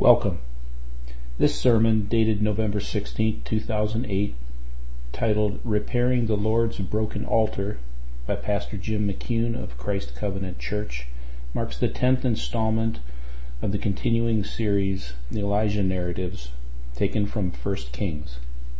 Welcome. This sermon, dated November 16, 2008, titled Repairing the Lord's Broken Altar by Pastor Jim McCune of Christ Covenant Church, marks the 10th installment of the continuing series, The Elijah Narratives, taken from 1 Kings.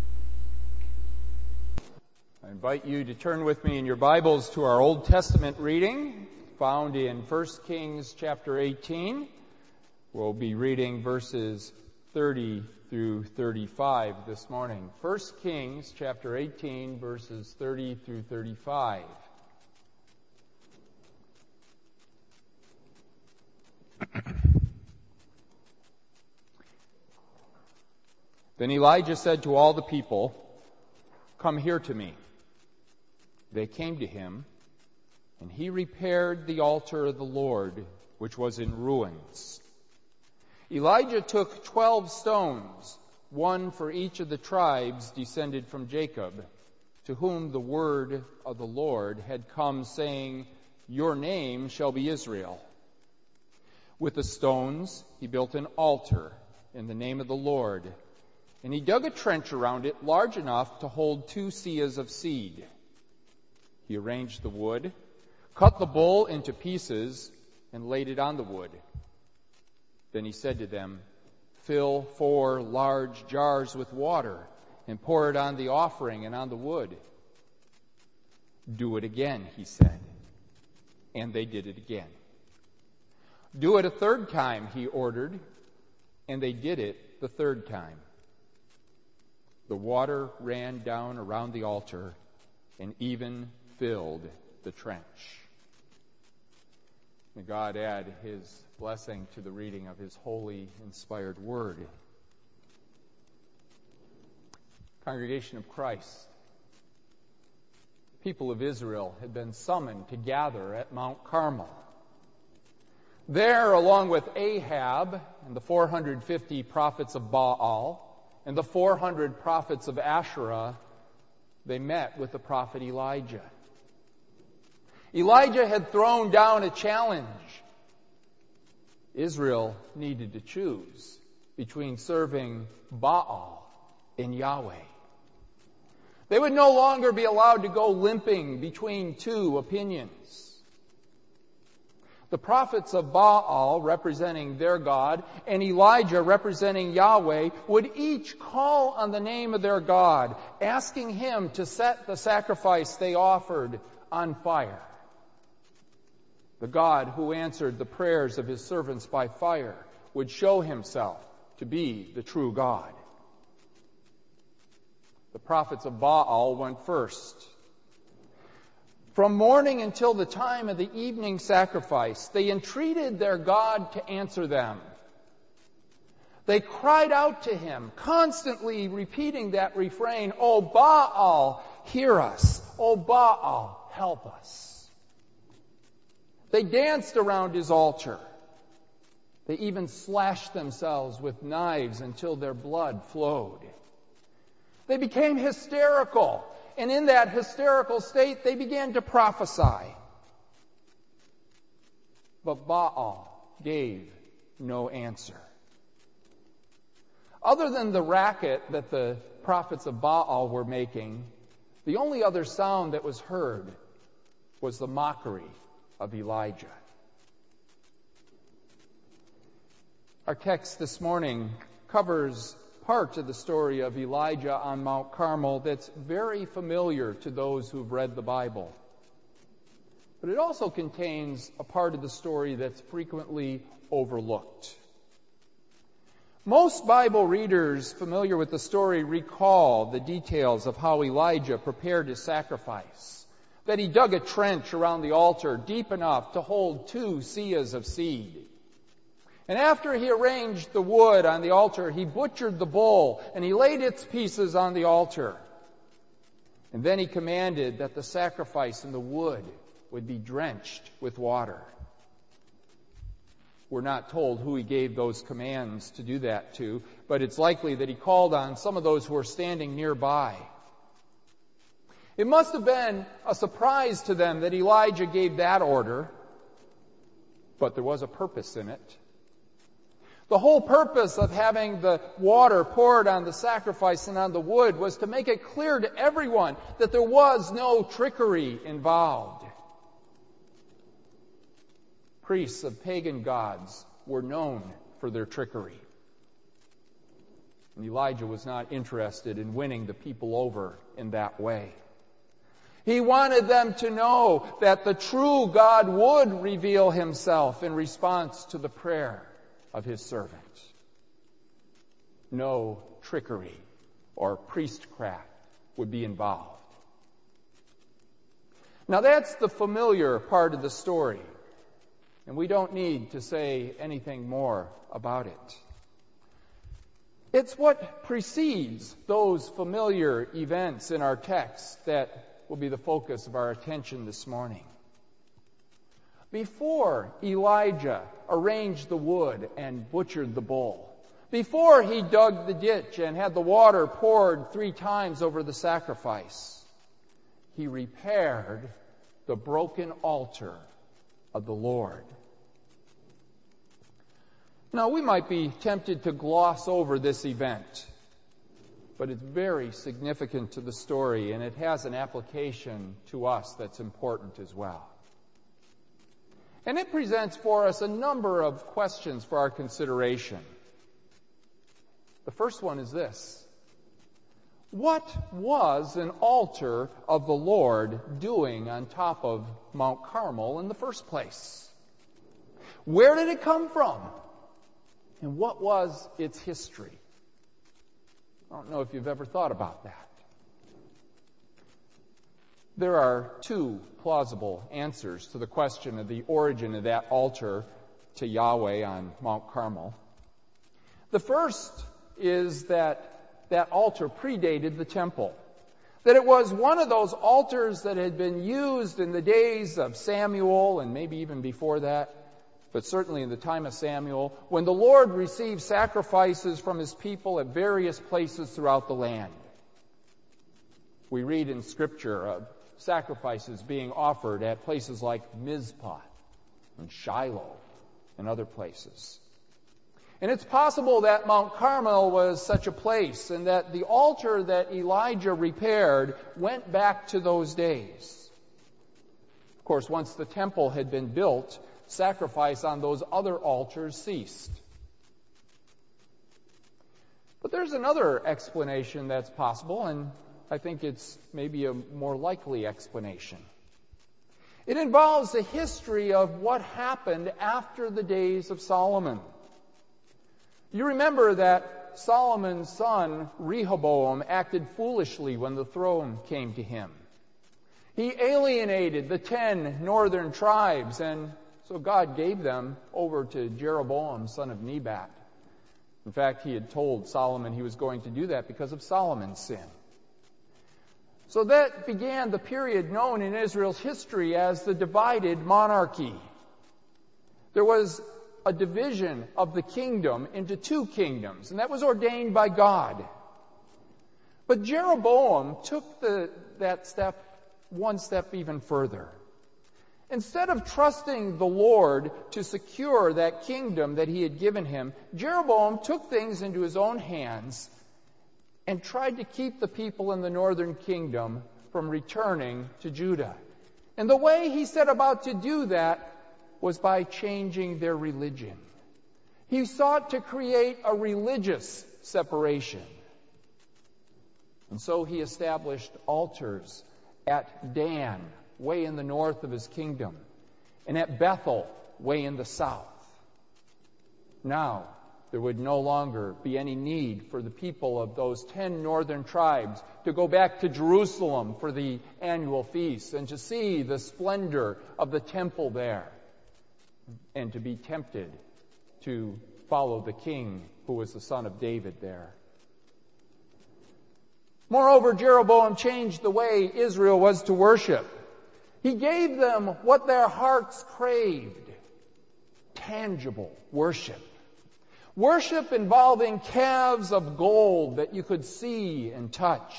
I invite you to turn with me in your Bibles to our Old Testament reading, found in 1 Kings chapter 18. We'll be reading verses 30 through 35 this morning. 1 Kings chapter 18, verses 30 through 35. Then Elijah said to all the people, "Come here to me." They came to him, and he repaired the altar of the Lord, which was in ruins. Elijah took 12 stones, one for each of the tribes descended from Jacob, to whom the word of the Lord had come, saying, "Your name shall be Israel." With the stones he built an altar in the name of the Lord, and he dug a trench around it large enough to hold 2 seahs of seed. He arranged the wood, cut the bull into pieces, and laid it on the wood. Then he said to them, "Fill 4 large jars with water and pour it on the offering and on the wood." "Do it again," he said. And they did it again. "Do it a 3rd time," he ordered, and they did it the 3rd time. The water ran down around the altar and even filled the trench. May God add His blessing to the reading of His holy, inspired Word. Congregation of Christ, the people of Israel had been summoned to gather at Mount Carmel. There, along with Ahab and the 450 prophets of Baal and the 400 prophets of Asherah, they met with the prophet Elijah. Elijah had thrown down a challenge. Israel needed to choose between serving Baal and Yahweh. They would no longer be allowed to go limping between 2 opinions. The prophets of Baal, representing their God, and Elijah, representing Yahweh, would each call on the name of their God, asking him to set the sacrifice they offered on fire. The God who answered the prayers of His servants by fire would show Himself to be the true God. The prophets of Baal went first. From morning until the time of the evening sacrifice, they entreated their God to answer them. They cried out to Him, constantly repeating that refrain, "O Baal, hear us. O Baal, help us." They danced around His altar. They even slashed themselves with knives until their blood flowed. They became hysterical, and in that hysterical state, they began to prophesy. But Baal gave no answer. Other than the racket that the prophets of Baal were making, the only other sound that was heard was the mockery of Elijah. Our text this morning covers part of the story of Elijah on Mount Carmel that's very familiar to those who've read the Bible. But it also contains a part of the story that's frequently overlooked. Most Bible readers familiar with the story recall the details of how Elijah prepared his sacrifice. That he dug a trench around the altar deep enough to hold 2 seahs of seed. And after he arranged the wood on the altar, he butchered the bull and he laid its pieces on the altar. And then he commanded that the sacrifice and the wood would be drenched with water. We're not told who he gave those commands to do that to, but it's likely that he called on some of those who were standing nearby. It must have been a surprise to them that Elijah gave that order, but there was a purpose in it. The whole purpose of having the water poured on the sacrifice and on the wood was to make it clear to everyone that there was no trickery involved. Priests of pagan gods were known for their trickery. And Elijah was not interested in winning the people over in that way. He wanted them to know that the true God would reveal himself in response to the prayer of his servant. No trickery or priestcraft would be involved. Now that's the familiar part of the story, and we don't need to say anything more about it. It's what precedes those familiar events in our text that will be the focus of our attention this morning. Before Elijah arranged the wood and butchered the bull, before he dug the ditch and had the water poured 3 times over the sacrifice, he repaired the broken altar of the Lord. Now, we might be tempted to gloss over this event, but it's very significant to the story, and it has an application to us that's important as well. And it presents for us a number of questions for our consideration. The first one is this: what was an altar of the Lord doing on top of Mount Carmel in the first place? Where did it come from? And what was its history? I don't know if you've ever thought about that. There are 2 plausible answers to the question of the origin of that altar to Yahweh on Mount Carmel. The first is that that altar predated the temple. That it was one of those altars that had been used in the days of Samuel, and maybe even before that, but certainly in the time of Samuel, when the Lord received sacrifices from his people at various places throughout the land. We read in Scripture of sacrifices being offered at places like Mizpah and Shiloh and other places. And it's possible that Mount Carmel was such a place, and that the altar that Elijah repaired went back to those days. Of course, once the temple had been built, sacrifice on those other altars ceased. But there's another explanation that's possible, and I think it's maybe a more likely explanation. It involves the history of what happened after the days of Solomon. You remember that Solomon's son Rehoboam acted foolishly when the throne came to him. He alienated the 10 northern tribes, and so God gave them over to Jeroboam, son of Nebat. In fact, he had told Solomon he was going to do that because of Solomon's sin. So that began the period known in Israel's history as the divided monarchy. There was a division of the kingdom into 2 kingdoms, and that was ordained by God. But Jeroboam took that step one step even further. Instead of trusting the Lord to secure that kingdom that he had given him, Jeroboam took things into his own hands and tried to keep the people in the northern kingdom from returning to Judah. And the way he set about to do that was by changing their religion. He sought to create a religious separation. And so he established altars at Dan, way in the north of his kingdom, and at Bethel, way in the south. Now, there would no longer be any need for the people of those 10 northern tribes to go back to Jerusalem for the annual feast and to see the splendor of the temple there, and to be tempted to follow the king who was the son of David there. Moreover, Jeroboam changed the way Israel was to worship. He gave them what their hearts craved: tangible worship. Worship involving calves of gold that you could see and touch.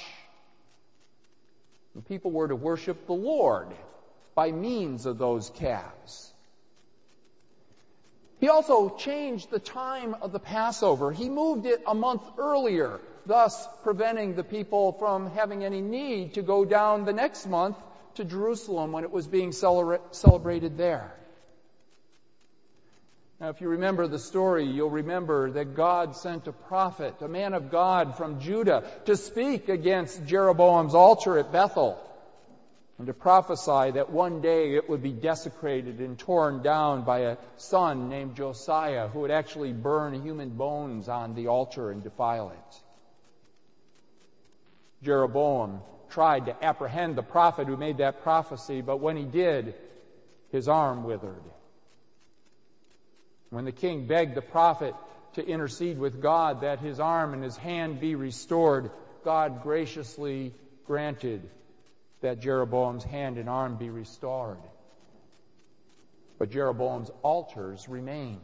And people were to worship the Lord by means of those calves. He also changed the time of the Passover. He moved it a month earlier, thus preventing the people from having any need to go down the next month to Jerusalem when it was being celebrated there. Now, if you remember the story, you'll remember that God sent a prophet, a man of God from Judah, to speak against Jeroboam's altar at Bethel and to prophesy that one day it would be desecrated and torn down by a son named Josiah, who would actually burn human bones on the altar and defile it. Jeroboam tried to apprehend the prophet who made that prophecy, but when he did, his arm withered. When the king begged the prophet to intercede with God that his arm and his hand be restored, God graciously granted that Jeroboam's hand and arm be restored. But Jeroboam's altars remained.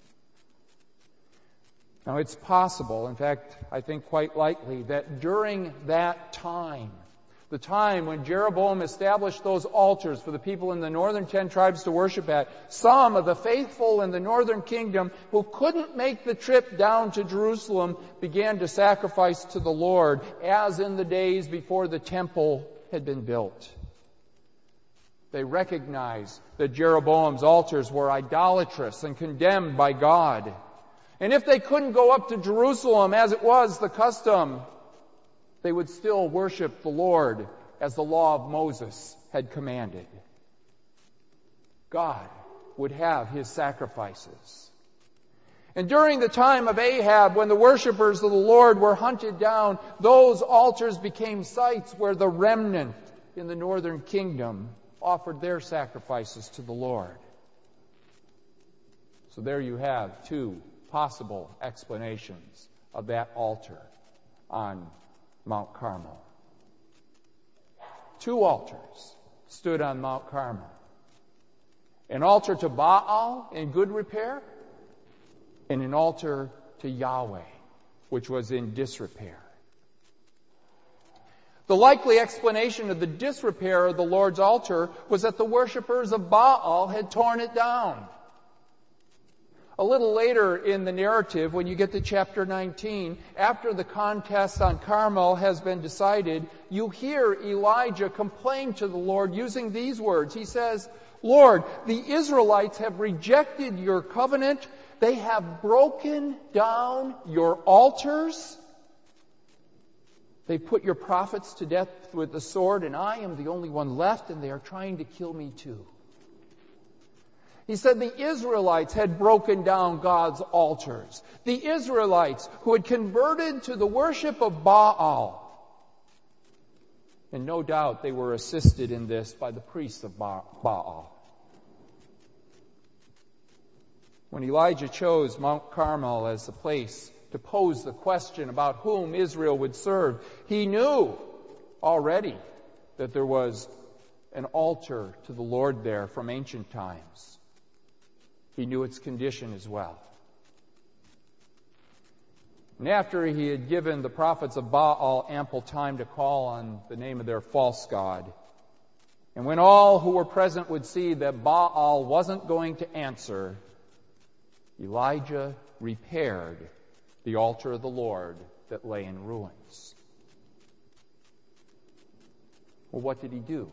Now, it's possible, in fact, I think quite likely, that during that time, the time when Jeroboam established those altars for the people in the northern 10 tribes to worship at, some of the faithful in the northern kingdom who couldn't make the trip down to Jerusalem began to sacrifice to the Lord, as in the days before the temple had been built. They recognized that Jeroboam's altars were idolatrous and condemned by God. And if they couldn't go up to Jerusalem as it was the custom, they would still worship the Lord as the law of Moses had commanded. God would have his sacrifices. And during the time of Ahab, when the worshipers of the Lord were hunted down, those altars became sites where the remnant in the northern kingdom offered their sacrifices to the Lord. So there you have two possible explanations of that altar on Mount Carmel. Two altars stood on Mount Carmel. An altar to Baal in good repair, and an altar to Yahweh, which was in disrepair. The likely explanation of the disrepair of the Lord's altar was that the worshippers of Baal had torn it down. A little later in the narrative, when you get to chapter 19, after the contest on Carmel has been decided, you hear Elijah complain to the Lord using these words. He says, "Lord, the Israelites have rejected your covenant. They have broken down your altars. They put your prophets to death with the sword, and I am the only one left, and they are trying to kill me too." He said the Israelites had broken down God's altars. The Israelites who had converted to the worship of Baal. And no doubt they were assisted in this by the priests of Baal. When Elijah chose Mount Carmel as the place to pose the question about whom Israel would serve, he knew already that there was an altar to the Lord there from ancient times. He knew its condition as well. And after he had given the prophets of Baal ample time to call on the name of their false god, and when all who were present would see that Baal wasn't going to answer, Elijah repaired the altar of the Lord that lay in ruins. Well, what did he do?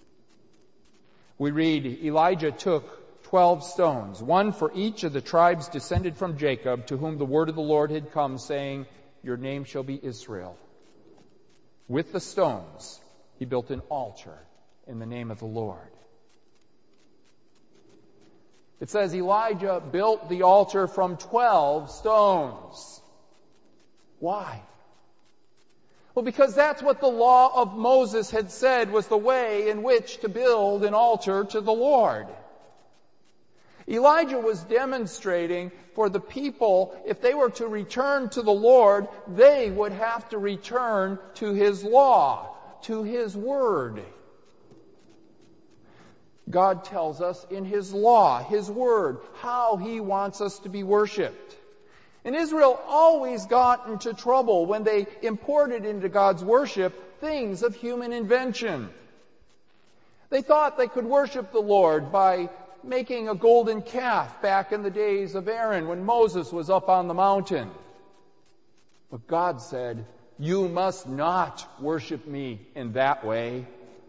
We read, Elijah took 12 stones, one for each of the tribes descended from Jacob, to whom the word of the Lord had come, saying, "Your name shall be Israel." With the stones, he built an altar in the name of the Lord. It says Elijah built the altar from 12 stones. Why? Well, because that's what the law of Moses had said was the way in which to build an altar to the Lord. Elijah was demonstrating for the people, if they were to return to the Lord, they would have to return to His law, to His word. God tells us in His law, His word, how He wants us to be worshipped. And Israel always got into trouble when they imported into God's worship things of human invention. They thought they could worship the Lord by making a golden calf back in the days of Aaron when Moses was up on the mountain. But God said, "You must not worship me in that way."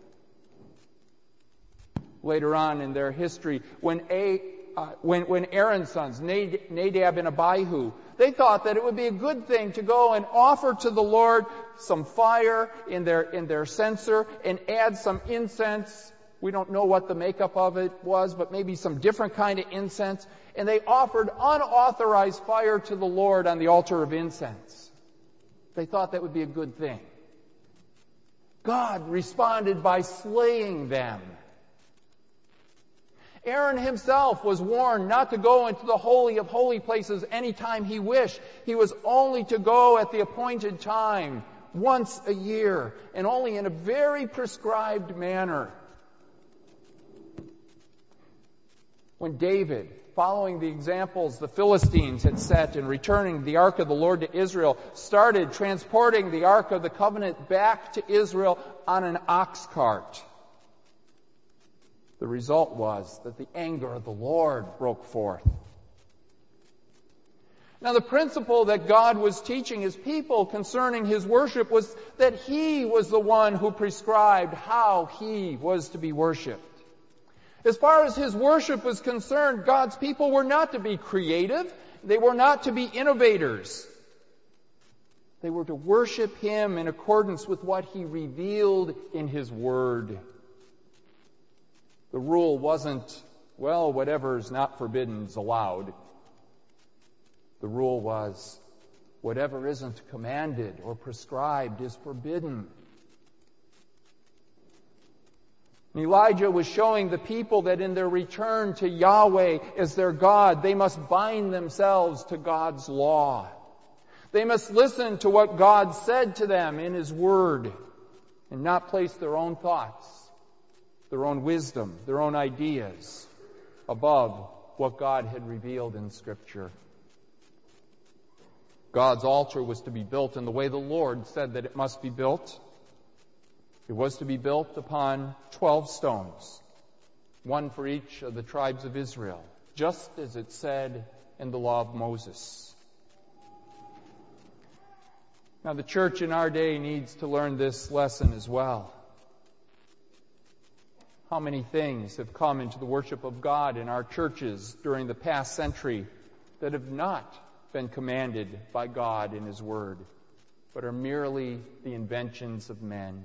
Later on in their history, when Aaron's sons, Nadab and Abihu, they thought that it would be a good thing to go and offer to the Lord some fire in their censer and add some incense. We don't know what the makeup of it was, but maybe some different kind of incense. And they offered unauthorized fire to the Lord on the altar of incense. They thought that would be a good thing. God responded by slaying them. Aaron himself was warned not to go into the Holy of Holy Places anytime he wished. He was only to go at the appointed time, once a year, and only in a very prescribed manner. When David, following the examples the Philistines had set in returning the Ark of the Lord to Israel, started transporting the Ark of the Covenant back to Israel on an ox cart, the result was that the anger of the Lord broke forth. Now, the principle that God was teaching His people concerning His worship was that He was the one who prescribed how He was to be worshipped. As far as His worship was concerned, God's people were not to be creative. They were not to be innovators. They were to worship Him in accordance with what He revealed in His Word. The rule wasn't, well, whatever's not forbidden is allowed. The rule was, whatever isn't commanded or prescribed is forbidden. And Elijah was showing the people that in their return to Yahweh as their God, they must bind themselves to God's law. They must listen to what God said to them in His Word and not place their own thoughts, their own wisdom, their own ideas above what God had revealed in Scripture. God's altar was to be built in the way the Lord said that it must be built. It was to be built upon 12 stones, one for each of the tribes of Israel, just as it said in the law of Moses. Now, the church in our day needs to learn this lesson as well. How many things have come into the worship of God in our churches during the past century that have not been commanded by God in His Word, but are merely the inventions of men?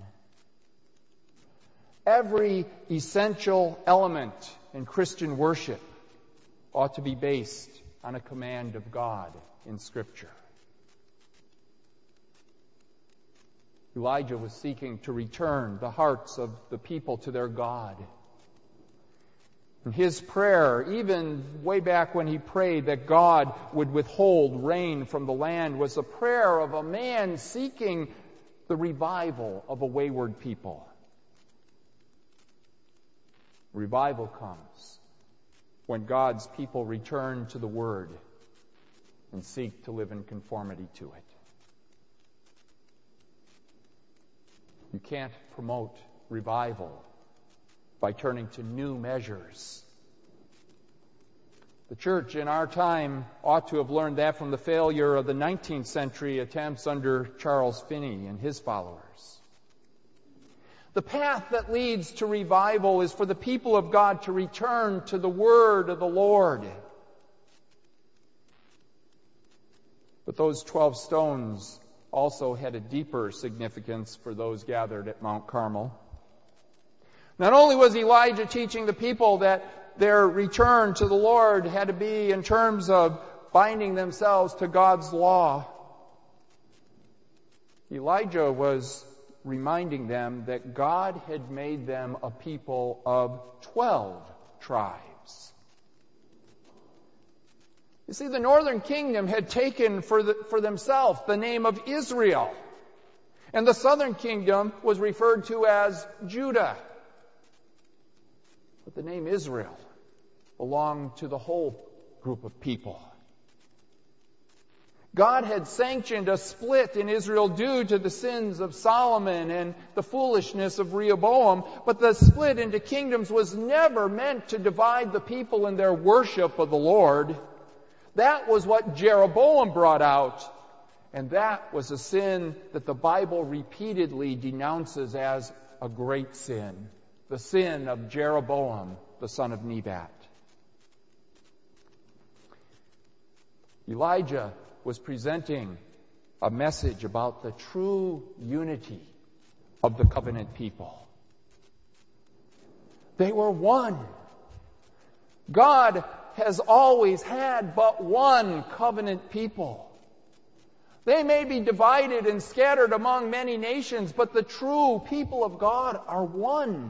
Every essential element in Christian worship ought to be based on a command of God in Scripture. Elijah was seeking to return the hearts of the people to their God. And his prayer, even way back when he prayed that God would withhold rain from the land, was a prayer of a man seeking the revival of a wayward people. Revival comes when God's people return to the Word and seek to live in conformity to it. You can't promote revival by turning to new measures. The church in our time ought to have learned that from the failure of the 19th century attempts under Charles Finney and his followers. The path that leads to revival is for the people of God to return to the Word of the Lord. But those 12 stones also had a deeper significance for those gathered at Mount Carmel. Not only was Elijah teaching the people that their return to the Lord had to be in terms of binding themselves to God's law, Elijah was reminding them that God had made them a people of 12 tribes. You see, the northern kingdom had taken for themselves the name of Israel, and the southern kingdom was referred to as Judah. But the name Israel belonged to the whole group of people. God had sanctioned a split in Israel due to the sins of Solomon and the foolishness of Rehoboam, but the split into kingdoms was never meant to divide the people in their worship of the Lord. That was what Jeroboam brought out, and that was a sin that the Bible repeatedly denounces as a great sin, the sin of Jeroboam, the son of Nebat. Elijah was presenting a message about the true unity of the covenant people. They were one. God has always had but one covenant people. They may be divided and scattered among many nations, but the true people of God are one.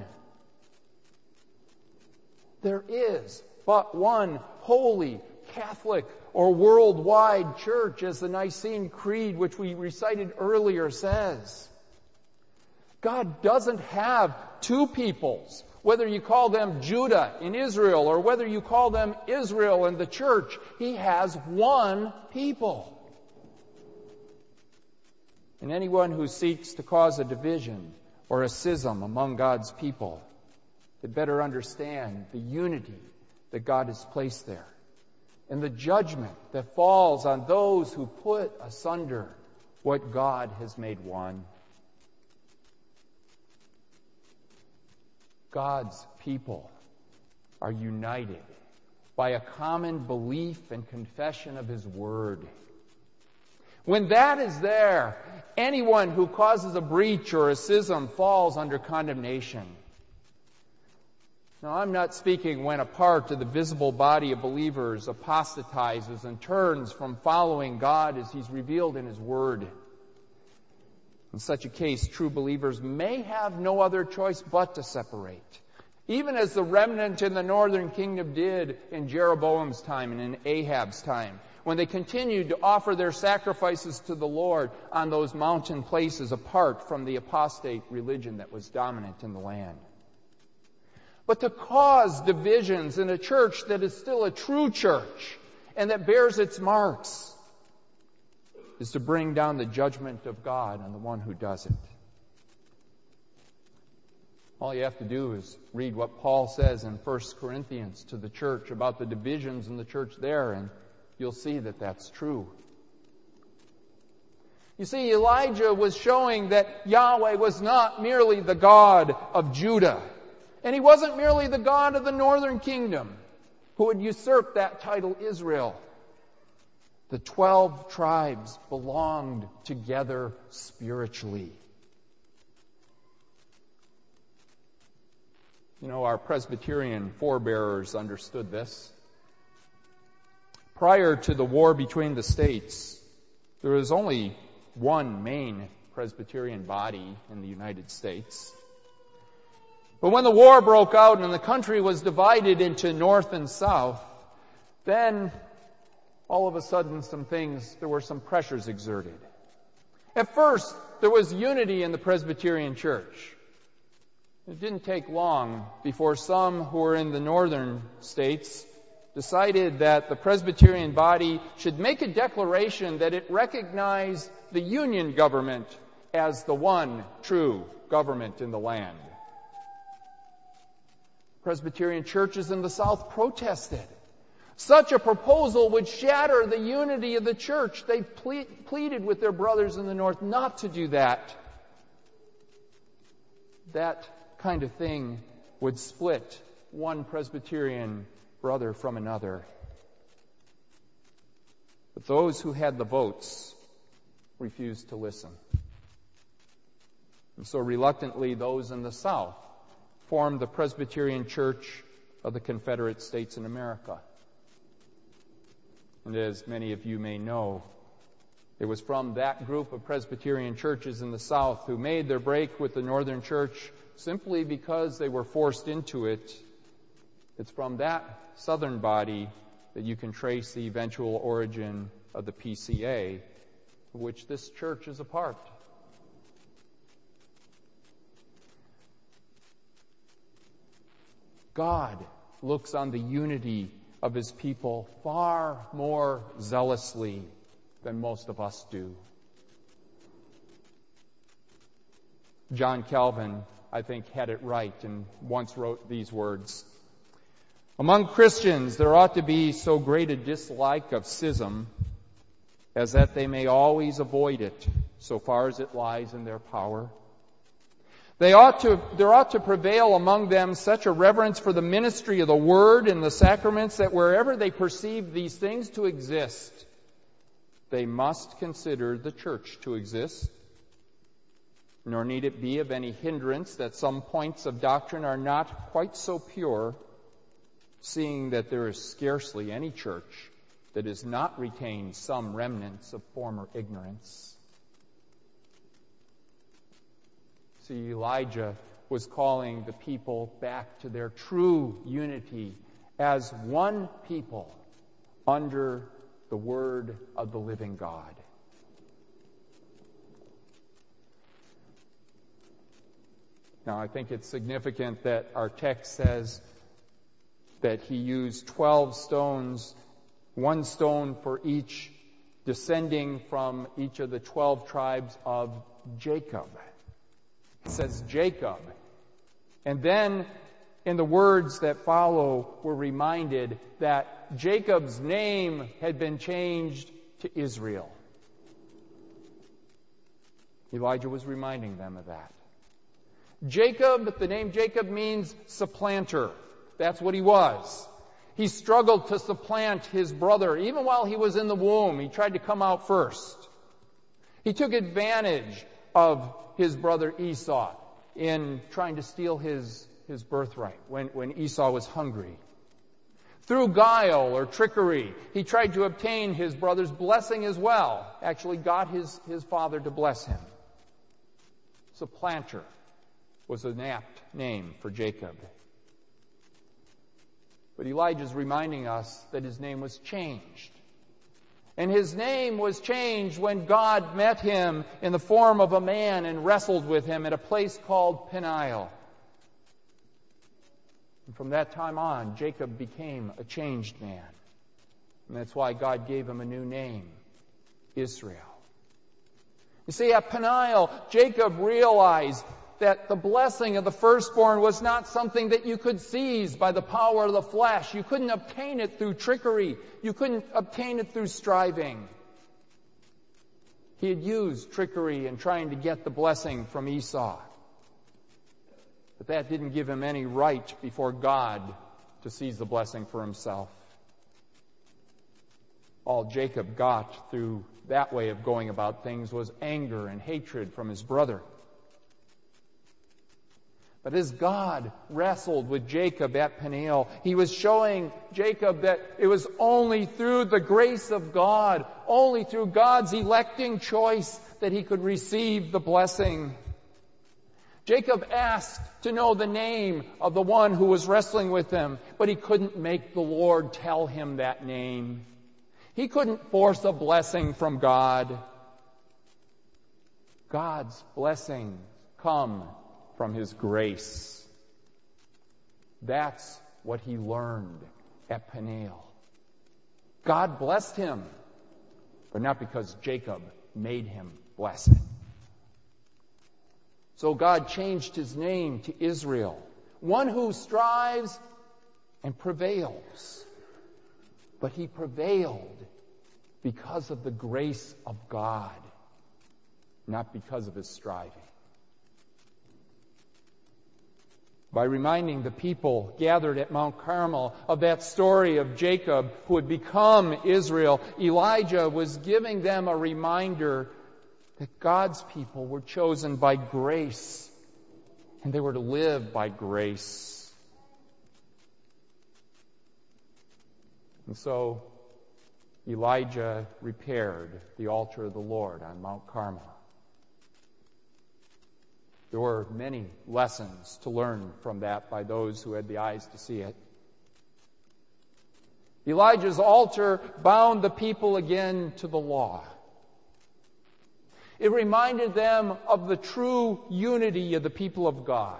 There is but one holy, Catholic, or worldwide church, as the Nicene Creed, which we recited earlier, says. God doesn't have two peoples, whether you call them Judah in Israel or whether you call them Israel and the church. He has one people. And anyone who seeks to cause a division or a schism among God's people had better understand the unity that God has placed there, and the judgment that falls on those who put asunder what God has made one. God's people are united by a common belief and confession of His Word. When that is there, anyone who causes a breach or a schism falls under condemnation. Now, I'm not speaking when a part of the visible body of believers apostatizes and turns from following God as He's revealed in His Word. In such a case, true believers may have no other choice but to separate, even as the remnant in the northern kingdom did in Jeroboam's time and in Ahab's time, when they continued to offer their sacrifices to the Lord on those mountain places apart from the apostate religion that was dominant in the land. But to cause divisions in a church that is still a true church and that bears its marks is to bring down the judgment of God on the one who does it. All you have to do is read what Paul says in 1 Corinthians to the church about the divisions in the church there, and you'll see that that's true. You see, Elijah was showing that Yahweh was not merely the God of Judah, and He wasn't merely the God of the northern kingdom, who had usurped that title Israel. The 12 tribes belonged together spiritually. You know, our Presbyterian forebearers understood this. Prior to the war between the states, there was only one main Presbyterian body in the United States. But when the war broke out and the country was divided into North and South, then all of a sudden there were some pressures exerted. At first, there was unity in the Presbyterian Church. It didn't take long before some who were in the northern states decided that the Presbyterian body should make a declaration that it recognized the Union government as the one true government in the land. Presbyterian churches in the South protested. Such a proposal would shatter the unity of the church. They pleaded with their brothers in the North not to do that. That kind of thing would split one Presbyterian brother from another. But those who had the votes refused to listen. And so reluctantly, those in the South formed the Presbyterian Church of the Confederate States in America. And as many of you may know, it was from that group of Presbyterian churches in the South who made their break with the Northern Church simply because they were forced into it. It's from that Southern body that you can trace the eventual origin of the PCA, of which this church is a part. God looks on the unity of His people far more zealously than most of us do. John Calvin, I think, had it right and once wrote these words: "Among Christians there ought to be so great a dislike of schism as that they may always avoid it so far as it lies in their power. There ought to prevail among them such a reverence for the ministry of the Word and the sacraments that wherever they perceive these things to exist, they must consider the church to exist. Nor need it be of any hindrance that some points of doctrine are not quite so pure, seeing that there is scarcely any church that has not retained some remnants of former ignorance." See, Elijah was calling the people back to their true unity as one people under the word of the living God. Now, I think it's significant that our text says that he used 12 stones, one stone for each, descending from each of the 12 tribes of Jacob. It says Jacob. And then in the words that follow, we're reminded that Jacob's name had been changed to Israel. Elijah was reminding them of that. Jacob, the name Jacob means supplanter. That's what he was. He struggled to supplant his brother. Even while he was in the womb, he tried to come out first. He took advantage of his brother Esau in trying to steal his birthright when Esau was hungry. Through guile or trickery, he tried to obtain his brother's blessing as well. Actually got his father to bless him. Supplanter was an apt name for Jacob. But Elijah's reminding us that his name was changed. And his name was changed when God met him in the form of a man and wrestled with him at a place called Peniel. And from that time on, Jacob became a changed man. And that's why God gave him a new name, Israel. You see, at Peniel, Jacob realized that the blessing of the firstborn was not something that you could seize by the power of the flesh. You couldn't obtain it through trickery. You couldn't obtain it through striving. He had used trickery in trying to get the blessing from Esau. But that didn't give him any right before God to seize the blessing for himself. All Jacob got through that way of going about things was anger and hatred from his brother. But as God wrestled with Jacob at Peniel, he was showing Jacob that it was only through the grace of God, only through God's electing choice, that he could receive the blessing. Jacob asked to know the name of the one who was wrestling with him, but he couldn't make the Lord tell him that name. He couldn't force a blessing from God. God's blessings come from his grace. That's what he learned at Peniel. God blessed him, but not because Jacob made him bless him. So God changed his name to Israel, one who strives and prevails. But he prevailed because of the grace of God, not because of his striving. By reminding the people gathered at Mount Carmel of that story of Jacob who had become Israel, Elijah was giving them a reminder that God's people were chosen by grace and they were to live by grace. And so Elijah repaired the altar of the Lord on Mount Carmel. There were many lessons to learn from that by those who had the eyes to see it. Elijah's altar bound the people again to the law. It reminded them of the true unity of the people of God.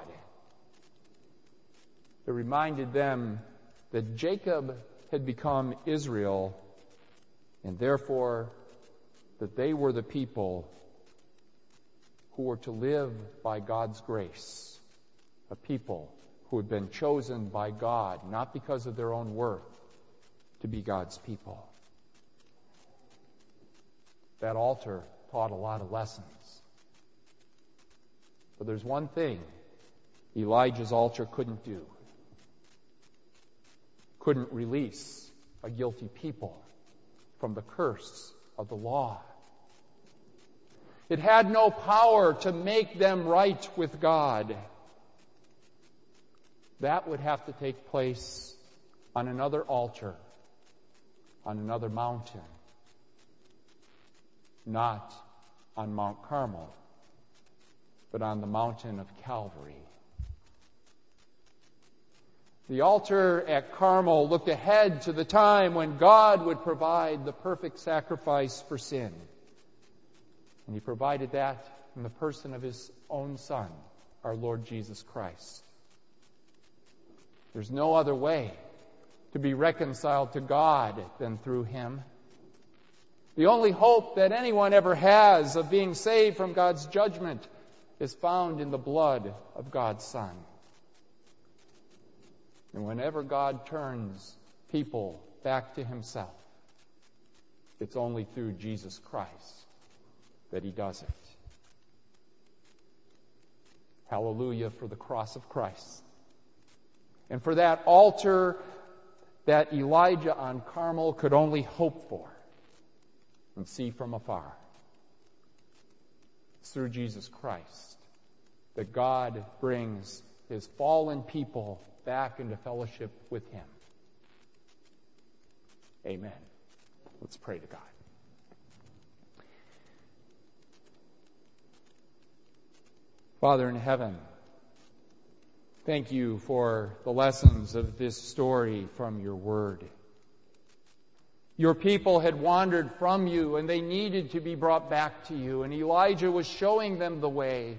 It reminded them that Jacob had become Israel, and therefore that they were the people who were to live by God's grace, a people who had been chosen by God, not because of their own worth, to be God's people. That altar taught a lot of lessons. But there's one thing Elijah's altar couldn't do. Couldn't release a guilty people from the curse of the law. It had no power to make them right with God. That would have to take place on another altar, on another mountain, not on Mount Carmel, but on the mountain of Calvary. The altar at Carmel looked ahead to the time when God would provide the perfect sacrifice for sin. And He provided that in the person of His own Son, our Lord Jesus Christ. There's no other way to be reconciled to God than through Him. The only hope that anyone ever has of being saved from God's judgment is found in the blood of God's Son. And whenever God turns people back to Himself, it's only through Jesus Christ that He does it. Hallelujah for the cross of Christ. And for that altar that Elijah on Carmel could only hope for and see from afar. It's through Jesus Christ that God brings His fallen people back into fellowship with Him. Amen. Let's pray to God. Father in heaven, thank You for the lessons of this story from Your word. Your people had wandered from You and they needed to be brought back to You, and Elijah was showing them the way.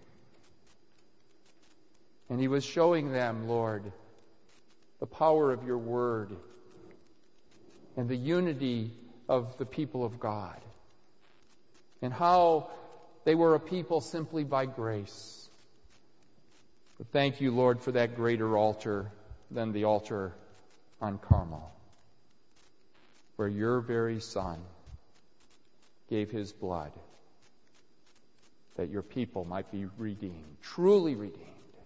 And he was showing them, Lord, the power of Your word and the unity of the people of God, and how they were a people simply by grace. But thank You, Lord, for that greater altar than the altar on Carmel, where Your very Son gave His blood that Your people might be redeemed, truly redeemed.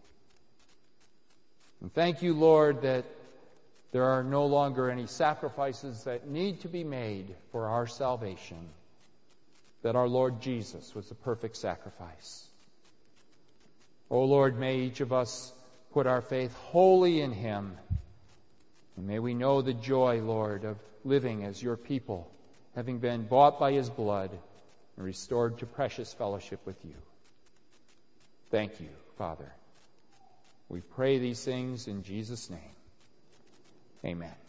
And thank You, Lord, that there are no longer any sacrifices that need to be made for our salvation, that our Lord Jesus was the perfect sacrifice. O Lord, may each of us put our faith wholly in Him, and may we know the joy, Lord, of living as Your people, having been bought by His blood and restored to precious fellowship with You. Thank You, Father. We pray these things in Jesus' name. Amen.